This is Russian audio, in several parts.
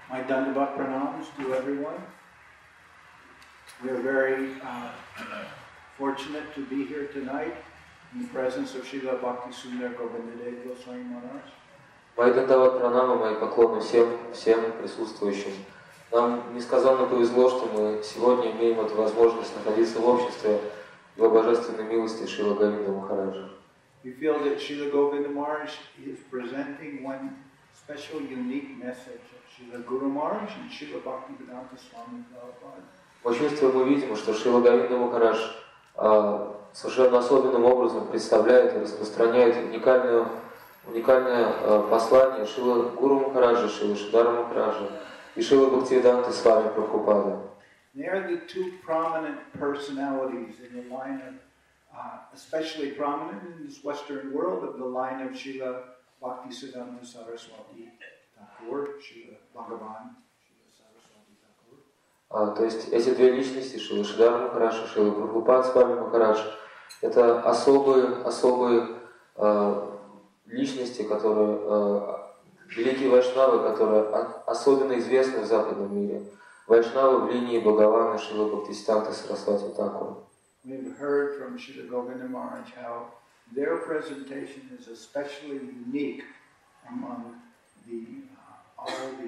My Dandavat pranams to everyone. We are very fortunate to be here tonight in the presence of Srila Bhaktisundar Govindadev Goswami Maharaj. Мои Дандават пранамы, мои поклоны всем присутствующим. Нам несказанно повезло, что мы сегодня имеем эту возможность находиться в обществе его божественной милости Шрила Говинда Махараджа. We feel that Srila Govinda Maharaj is presenting one special, unique message of Srila Guru Maharaj and Srila Bhaktivedanta Swami Prabhupada. Мы чувствуем и видим, что Шрила Говинда Махарадж совершенно особенным образом представляет и распространяет уникальное послание Шрила Гуру Махараджа, Шрила Шидхара Махараджа и Шрила Бхактивиданта Свами Прабхупады. They are the two prominent personalities in the line of, especially prominent in this Western world, of the line of Srila Bhaktisiddhanta Saraswati Thakur, Srila Bhagavan, Srila Saraswati Thakur. То есть эти две личности, Шрила Шидхара Махарадж и Шрила Прабхупад Свами Махарадж, это особые личности, которые великие вайшнавы, которые особенно известны в западном мире. Вайшнавы в линии Бхагавана Шрила Бхактисиданта Сарасвати Тхакура. We've heard from Srila Govinda Maharaj how their presentation is especially unique among all the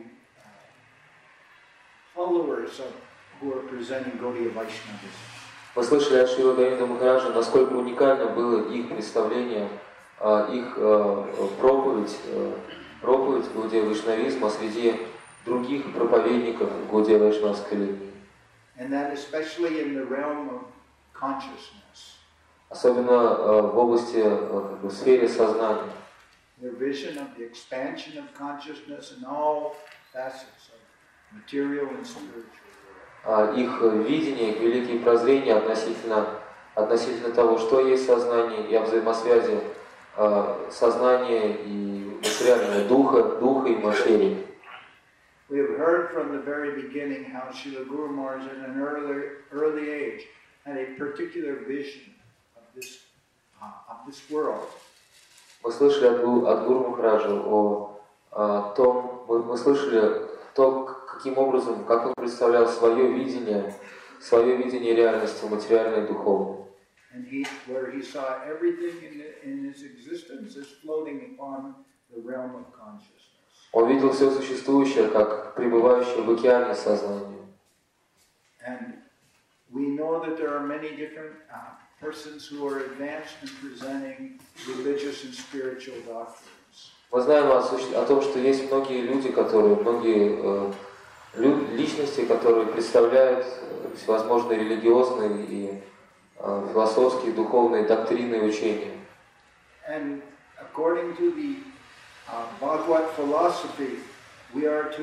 followers who are presenting Gaudiya Vaishnavism. Мы слышали от Шрила Говинда Махараджа, насколько уникально было их представление, их проповедь Гаудия Вайшнавизма среди других проповедников Гаудия Вайшнавской линии. And that especially in the realm of consciousness. Особенно в области, в сфере сознания. Their vision of the expansion of consciousness in all facets of material and spiritual. Их видение, их великие прозрения относительно того, что есть сознание, и о взаимосвязи сознания и материального духа и материи. We have heard from the very beginning how Srila Guru Maharaj at an early age had a particular vision of this world. Мы слышали от Гуру Махараджа мы слышали то, каким образом, как он представлял свое видение реальности материальной и духовной. And where he saw everything in his existence is floating upon the realm of consciousness. Он видел все существующее, как пребывающее в океане сознания. And we know that there are many different persons who are advanced in presenting religious and spiritual doctrines. Мы знаем о том, что есть многие люди, личности, которые представляют всевозможные религиозные и философские, духовные доктрины и учения. And according to the Bhagavad philosophy, we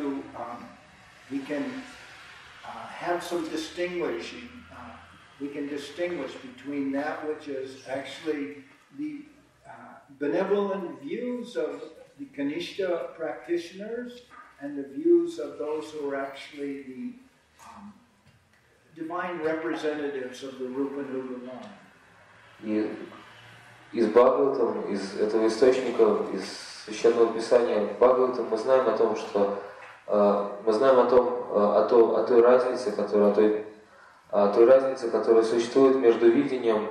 can have some distinguishing. We can distinguish between that which is actually the benevolent views of the Kanishta practitioners and the views of those who are actually the divine representatives of the Rupanuga line. И из Бхагаватам, из этого источника, из Священного Писания Бхагаватам мы знаем о том, что о той разнице, которая существует между видением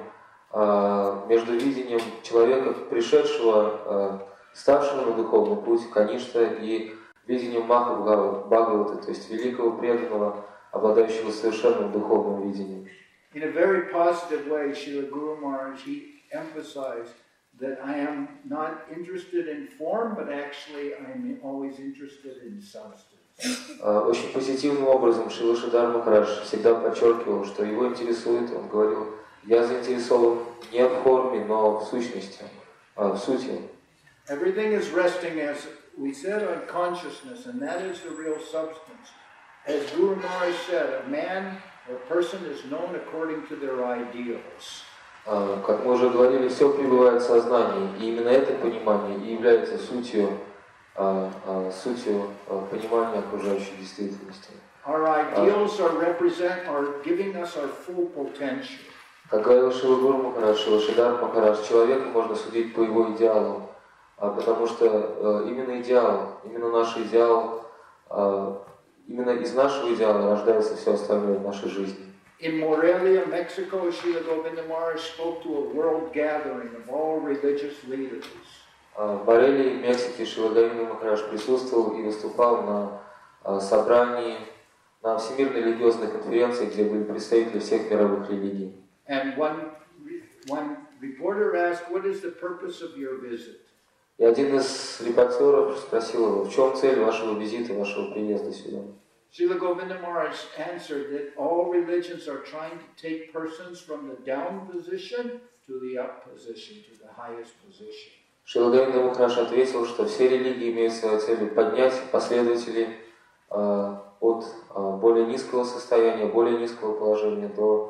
человека, пришедшего, ставшего на духовный путь, конечно, и видением Маха Бхагавата, то есть великого преданного, обладающего совершенным духовным видением. In a very positive way, Srila Guru Maharaj, he emphasized that I am not interested in form, but actually I am always interested in substance. Очень позитивным образом Шрила Шидхар Махарадж всегда подчеркивал, что его интересует, он говорил, я заинтересован не в форме, но в сущности, в сути. Everything is resting, as we said, on consciousness, and that is the real substance. As Guru Maharaj said, a man or person is known according to their ideals. Как мы уже говорили, все пребывает в сознании, и именно это понимание и является сутью понимания окружающей действительности. Our ideals are giving us our full potential. Как говорил Шрила Гуру Махарадж, Шрила Шидхар Махарадж, человека можно судить по его идеалу, потому что именно наш идеал именно из нашего идеала рождается все остальное в нашей жизни. In Morelia, Mexico, Srila Govinda Maharaj spoke to a world gathering of all religious leaders. В Морелии, Мексике, Шрила Говинда Махарадж присутствовал и выступал на собрании, на Всемирной религиозной конференции, где были представители всех мировых религий. And one reporter asked, "What is the purpose of your visit?" И один из репортеров спросил его, в чем цель вашего визита, вашего приезда сюда? Srila Govinda Maharaj answered that all religions are trying to take persons from the down position to the up position, to the highest position. Шрила Говинда Махарадж ответил, что все религии имеют своей целью поднять последователей от более низкого состояния, более низкого положения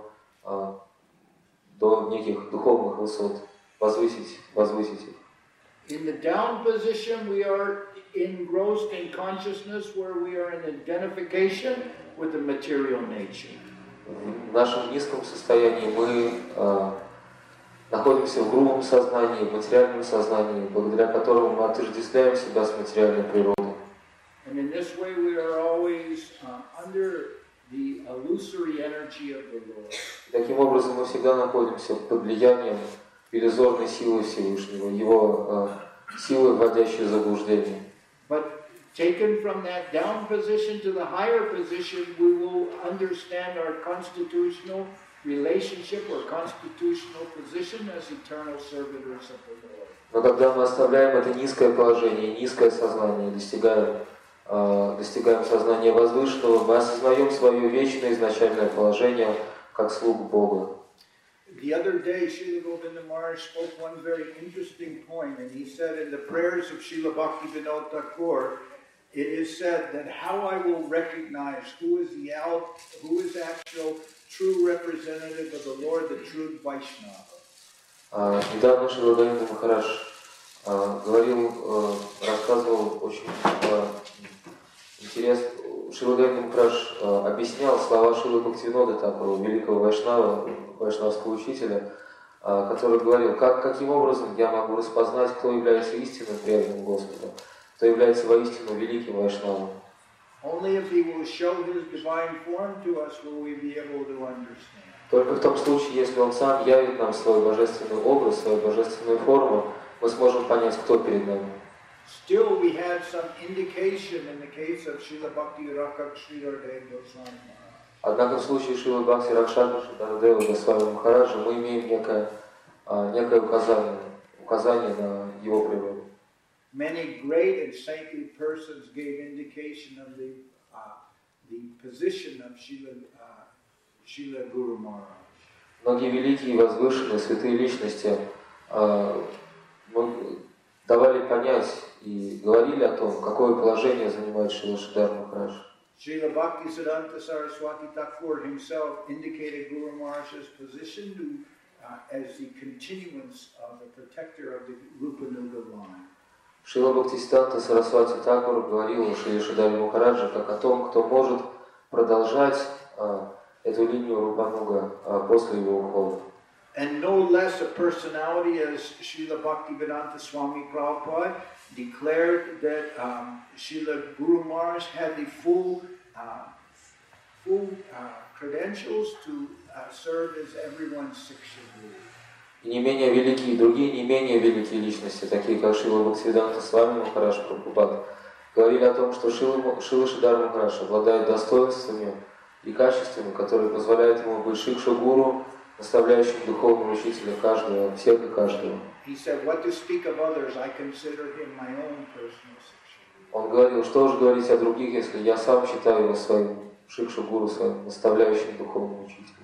до неких духовных высот, возвысить их. In the down position, we are engrossed in consciousness where we are in identification with the material nature. В нашем низком состоянии мы находимся в грубом сознании, в материальном сознании, благодаря которому мы отождествляем себя с материальной природой. And in this way, we are always under the illusory energy of the Lord. Таким образом, мы всегда находимся под влиянием иллюзорной силы Всевышнего, его силы, вводящей в заблуждение. But taken from that down position to the higher position, we will understand our constitutional relationship or constitutional position as eternal servitors of the Lord. Но когда мы оставляем это низкое положение, низкое сознание, достигаем сознания возвышенного, мы осознаем свое вечное изначальное положение как слуг Бога. The other day, Srila Govinda Maharaj spoke one very interesting point, and he said in the prayers of Srila Bhaktivinoda Thakur, it is said that how I will recognize who is the actual true representative of the Lord, the true Vaishnava. Недавно Шрила Говинда Махарадж рассказывал очень интересно. Шрила Говинда Махарадж объяснял слова Шрилы Бхактивинода Thakura, великого вайшнавского учителя, который говорил, каким образом я могу распознать, кто является истинным преданным Господа, кто является воистину великим вайшнавом. Только в том случае, если он сам явит нам свой божественный образ, свою божественную форму, мы сможем понять, кто перед нами. Still, we had some indication in the case of Srila Bhakti Rakshak Sridhar Dev Goswami Maharaj. Однако в случае Шрилы Бхакти Ракшака Шридхара Госвами Махараджа мы имеем некое указание на его природу. Many great and saintly persons gave indication of the position of Srila Guru Maharaj. Многие великие и возвышенные святые личности давали понять и говорили о том, какое положение занимает Шрила Шридхар Махарадж. Srila Bhaktisiddhanta Saraswati Thakur himself indicated Guru Maharaj's position as the continuance of the protector of the Rupanuga line. Шрила Бхактисиданта Сарасвати Thakur говорил о Шриле Шридхаре Махараджа как о том, кто может продолжать эту линию Рупануга после его ухода. And no less a personality as Srila Bhaktivedanta Swami Prabhupada declared that Srila Guru Maharaj had the full credentials to serve as everyone's Siksha Guru. И не менее великие, другие не менее великие личности, такие как Шрила Бхактивиданта Свами Махарадж Прабхупад, говорили о том, что Шрила Шридхар Махарадж обладает достоинствами и качествами, которые позволяют ему быть Шикша-гуру, наставляющим духовного учителя каждого, всех и каждого. Он говорил, что же говорить о других, если я сам считаю его своим Шикша-гуру, своим наставляющим духовным учителем.